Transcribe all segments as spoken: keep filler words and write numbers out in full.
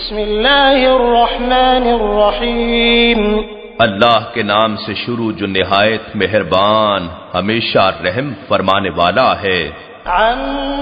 بسم اللہ الرحمن الرحیم اللہ کے نام سے شروع جو نہایت مہربان ہمیشہ رحم فرمانے والا ہے۔ عَمَّ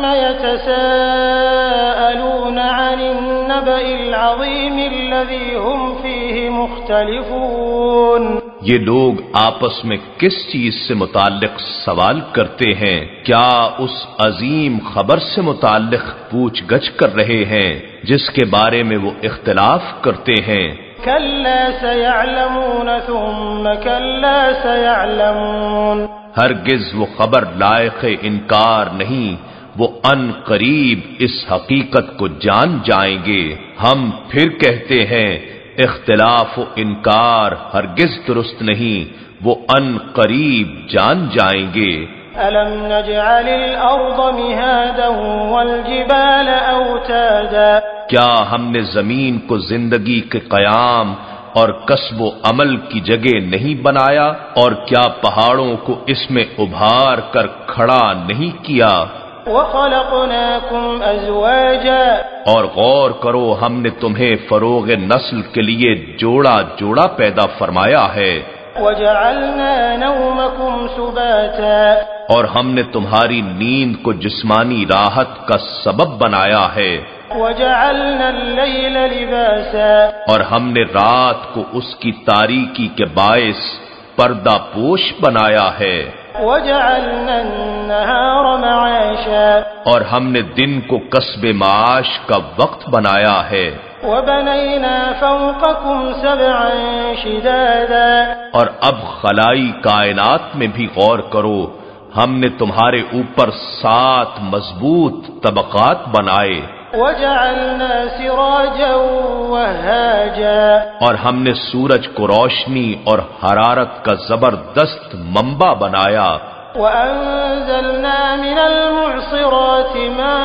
يَتَسَاءَلُونَ عَنِ النَّبَإِ الْعَظِيمِ الَّذِي هُمْ فِيهِ مُخْتَلِفُونَ یہ لوگ آپس میں کس چیز سے متعلق سوال کرتے ہیں؟ کیا اس عظیم خبر سے متعلق پوچھ گچھ کر رہے ہیں جس کے بارے میں وہ اختلاف کرتے ہیں؟ كَلَّا سَيَعْلَمُونَ ثُمَّ كَلَّا سَيَعْلَمُونَ ہرگز وہ خبر لائق انکار نہیں، وہ ان قریب اس حقیقت کو جان جائیں گے۔ ہم پھر کہتے ہیں اختلاف و انکار ہرگز درست نہیں، وہ ان قریب جان جائیں گے۔ أَلَمْ نَجْعَلِ الْأَرْضَ مِهَادًا وَالْجِبَالَ أَوْتَادًا کیا ہم نے زمین کو زندگی کے قیام اور کسب و عمل کی جگہ نہیں بنایا، اور کیا پہاڑوں کو اس میں ابھار کر کھڑا نہیں کیا؟ وَخَلَقْنَاكُمْ أَزْوَاجًا اور غور کرو ہم نے تمہیں فروغ نسل کے لیے جوڑا جوڑا پیدا فرمایا ہے۔ وَجَعَلْنَا نَوْمَكُمْ سُبَاتًا اور ہم نے تمہاری نیند کو جسمانی راحت کا سبب بنایا ہے۔ وَجَعَلْنَا اللَّيْلَ لِبَاسًا اور ہم نے رات کو اس کی تاریکی کے باعث پردہ پوش بنایا ہے۔ وَجَعَلْنَا النَّهَارَ مَعَاشًا اور ہم نے دن کو کسب معاش کا وقت بنایا ہے۔ وَبَنَيْنَا فَوْقَكُمْ سَبْعًا شِدَادًا اور اب خلائی کائنات میں بھی غور کرو، ہم نے تمہارے اوپر سات مضبوط طبقات بنائے۔ وَجَعَلْنَا سِرَاجًا وَهَّاجًا اور ہم نے سورج کو روشنی اور حرارت کا زبردست منبع بنایا۔ وَأَنزَلْنَا مِنَ الْمُعْصِرَاتِ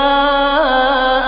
مَاءً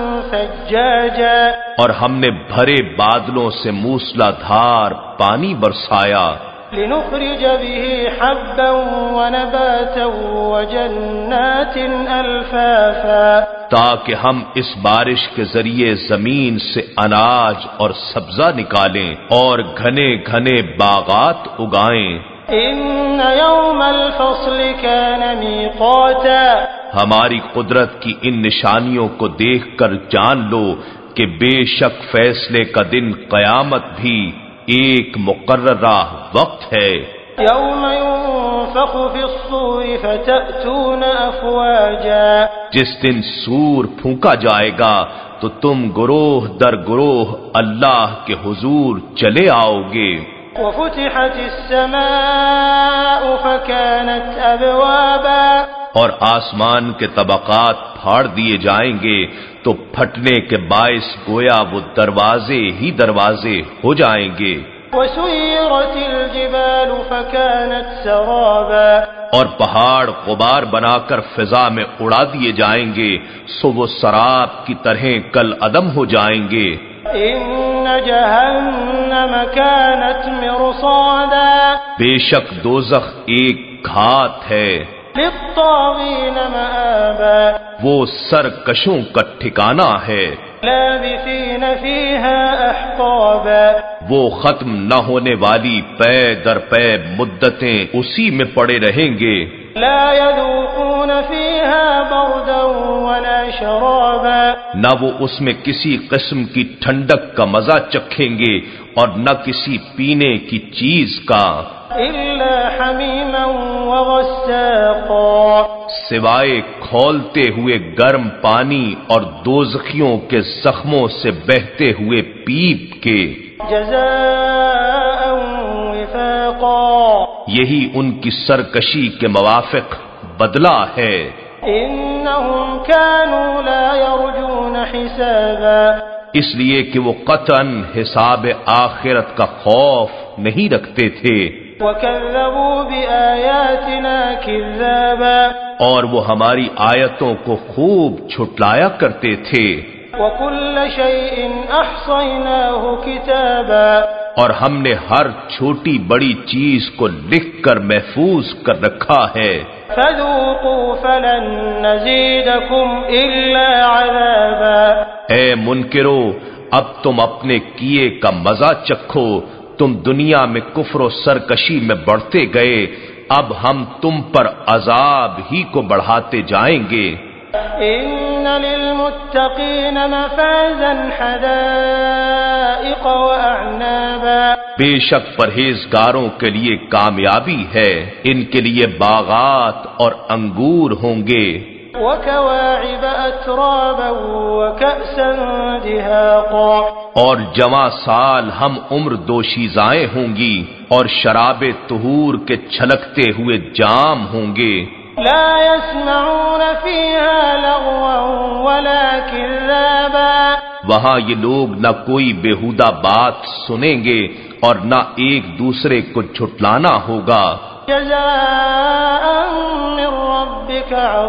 ثَجَّاجًا اور ہم نے بھرے بادلوں سے موسلا دھار پانی برسایا۔ لِنُخْرِجَ بِهِ حَبًّا وَنَبَاتًا وَجَنَّاتٍ أَلْفَافًا تاکہ ہم اس بارش کے ذریعے زمین سے اناج اور سبزہ نکالیں اور گھنے گھنے باغات اگائیں۔ إِنَّ يَوْمَ الْفَصْلِ كَانَ مِيقَاتًا ہماری قدرت کی ان نشانیوں کو دیکھ کر جان لو کہ بے شک فیصلے کا دن قیامت بھی ایک مقررہ وقت ہے۔ يَوْمَ يُنفَخُ فِي الصُّورِ فَتَأْتُونَ أَفْوَاجًا جس دن سور پھونکا جائے گا تو تم گروہ در گروہ اللہ کے حضور چلے آؤ گے۔ وَفُتِحَتِ السَّمَاءُ فَكَانَتْ أَبْوَابًا اور آسمان کے طبقات پھاڑ دیے جائیں گے تو پھٹنے کے باعث گویا وہ دروازے ہی دروازے ہو جائیں گے۔ وَسُيِّرَتِ الْجِبَالُ فَكَانَتْ سَرَابًا اور پہاڑ غبار بنا کر فضا میں اڑا دیے جائیں گے سو وہ سراب کی طرح کل عدم ہو جائیں گے۔ إِنَّ جَهَنَّمَ كَانَتْ مِرْصَادًا بے شک دوزخ ایک گھات ہے، لِلطَّاغِينَ مَآبًا وہ سرکشوں کا ٹھکانہ ہے۔ لَابِثِينَ فِيهَا أَحْقَابًا وہ ختم نہ ہونے والی پے در پے مدتیں اسی میں پڑے رہیں گے۔ لَا يَذُوقُونَ فِيهَا بَرْدًا وَلَا شَرَابًا نہ وہ اس میں کسی قسم کی ٹھنڈک کا مزہ چکھیں گے اور نہ کسی پینے کی چیز کا، إِلَّا حَمِيمًا وَغَسَّاقًا سوائے کھولتے ہوئے گرم پانی اور دوزخیوں کے زخموں سے بہتے ہوئے پیپ کے۔ جَزَاءً وِفَاقًا یہی ان کی سرکشی کے موافق بدلہ ہے۔ إِنَّهُمْ كَانُوا لَا يَرْجُونَ حِسَابًا اس لیے کہ وہ قطعاً حساب آخرت کا خوف نہیں رکھتے تھے، وَكَذَّبُوا بِآيَاتِنَا كِذَّابًا اور وہ ہماری آیتوں کو خوب جھٹلایا کرتے تھے۔ وَكُلَّ شَيْءٍ أَحْصَيْنَاهُ كِتَابًا اور ہم نے ہر چھوٹی بڑی چیز کو لکھ کر محفوظ کر رکھا ہے۔ فَذُوقُوا فَلَن نَّزِيدَكُمْ إِلَّا عَذَابًا اے منکرو، اب تم اپنے کیے کا مزہ چکھو، تم دنیا میں کفر و سرکشی میں بڑھتے گئے، اب ہم تم پر عذاب ہی کو بڑھاتے جائیں گے۔ ان للمتقین مفازا حدائق واعنابا، بے شک پرہیزگاروں کے لیے کامیابی ہے، ان کے لیے باغات اور انگور ہوں گے، وكواعب اترابا وكأسا دهاقا، اور جواں سال ہم عمر دوشیزائیں ہوں گی، اور شراب طہور کے چھلکتے ہوئے جام ہوں گے، لا يسمعون فيها لغوا ولا كذابا، وہاں یہ لوگ نہ کوئی بےہودہ بات سنیں گے اور نہ ایک دوسرے کو جھٹلانا ہوگا، جزاء من ربك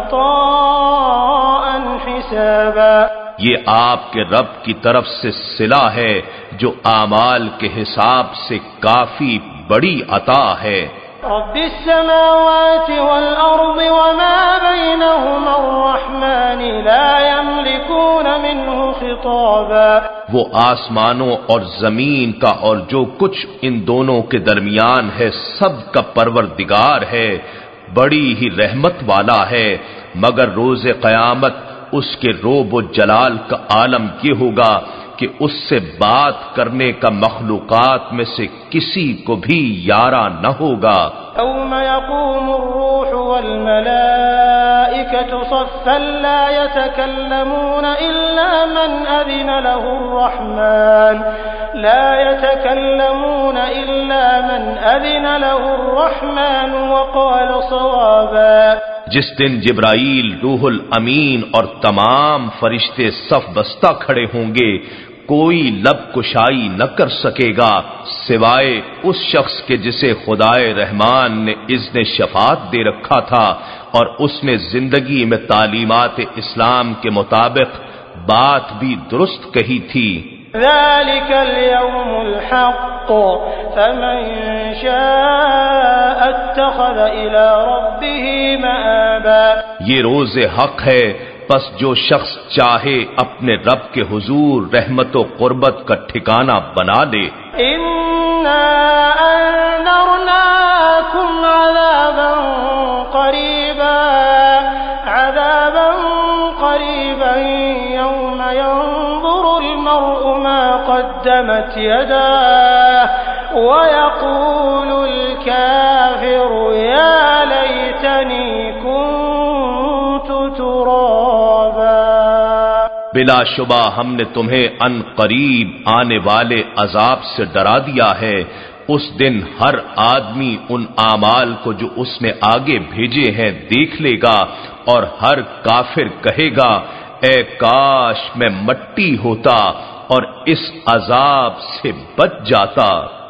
عطاء حسابا، یہ آپ کے رب کی طرف سے صلہ ہے جو اعمال کے حساب سے کافی بڑی عطا ہے۔ رب السماوات والأرض وما بينهما الرحمن لا يملكون منه خطابا، وہ آسمانوں اور زمین کا اور جو کچھ ان دونوں کے درمیان ہے سب کا پروردگار ہے، بڑی ہی رحمت والا ہے، مگر روز قیامت اس کے روب و جلال کا عالم یہ ہوگا کہ اس سے بات کرنے کا مخلوقات میں سے کسی کو بھی یارا نہ ہوگا۔ يوم يقوم الروح والملائكة صفا لا يتكلمون إلا من أذن له الرحمن لا يتكلمون إلا من أذن له الرحمن وقال صوابا، جس دن جبرائیل روح الامین اور تمام فرشتے صف بستہ کھڑے ہوں گے، کوئی لب کشائی نہ کر سکے گا سوائے اس شخص کے جسے خدائے رحمان نے اذن شفاعت دے رکھا تھا اور اس نے زندگی میں تعلیمات اسلام کے مطابق بات بھی درست کہی تھی۔ ذلك اليوم الحق فمن شاء اتخذ إلى ربه مآبا، یہ روز حق ہے، پس جو شخص چاہے اپنے رب کے حضور رحمت و قربت کا ٹھکانہ بنا لے۔ إنا أنذرناكم عذابا قريبا عذابا قريبا يوم ينظر المرء ما قدمت يداه ويقول الكافر يا ليتني كنت ترابا، بلا شبہ ہم نے تمہیں ان قریب آنے والے عذاب سے ڈرا دیا ہے، اس دن ہر آدمی ان اعمال کو جو اس نے آگے بھیجے ہیں دیکھ لے گا، اور ہر کافر کہے گا اے کاش میں مٹی ہوتا اور اس عذاب سے بچ جاتا۔